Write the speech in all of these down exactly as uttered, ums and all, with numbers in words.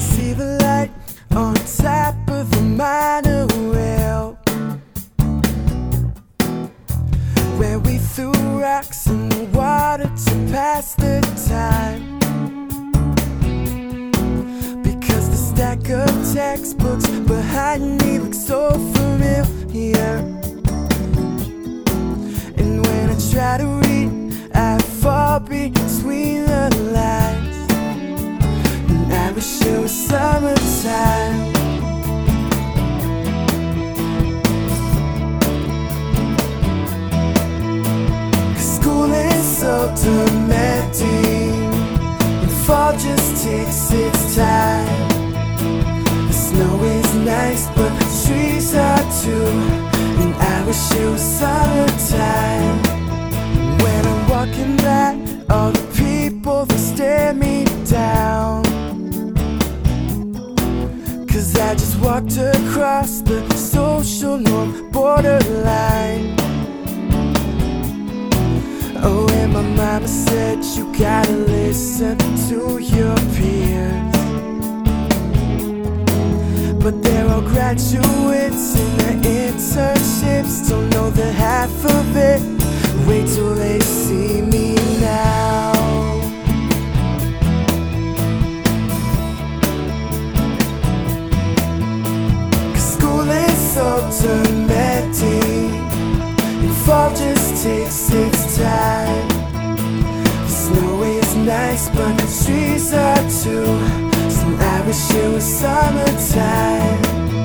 see the light on top of the monorail, where we threw rocks in the water to pass the time. Because the stack of textbooks behind me looks so familiar, and when I try to read, I fall between the lines. And I wish it was summertime. School is so tormenting, and fall just takes its time. The snow is nice, but the trees are too, and I wish it was summertime. When I'm walking by all the people that stare me down, 'cause I just walked across the social norm borderline. Oh, and my mama said you gotta listen to your peers, but they're all graduates in their internships, don't know the half of it. Wait till they see me now. School is so tormenting, and fall just takes its time. The snow is nice, but the trees are too, so I wish it was summertime.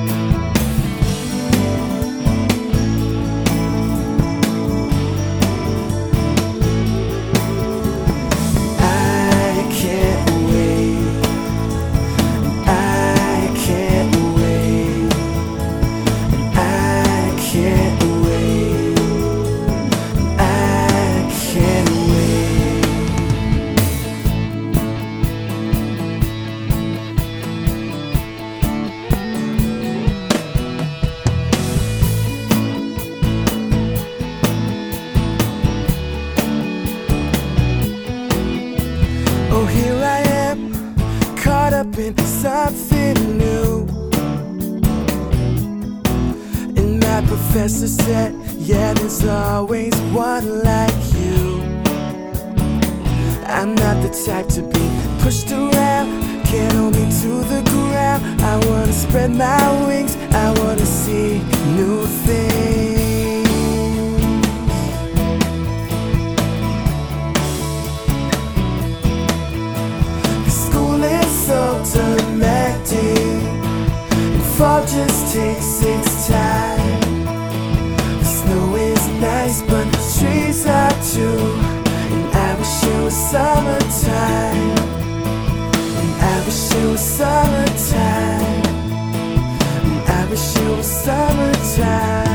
Oh, here I am, caught up in something new. And my professor said, yeah, there's always one like you. I'm not the type to be pushed around, can't hold me to the ground. I wanna spread my wings, I wanna see new things. So tormenting, and fall just takes its time. The snow is nice, but the trees are too, and I wish it was summertime. And I wish it was summertime. And I wish it was summertime.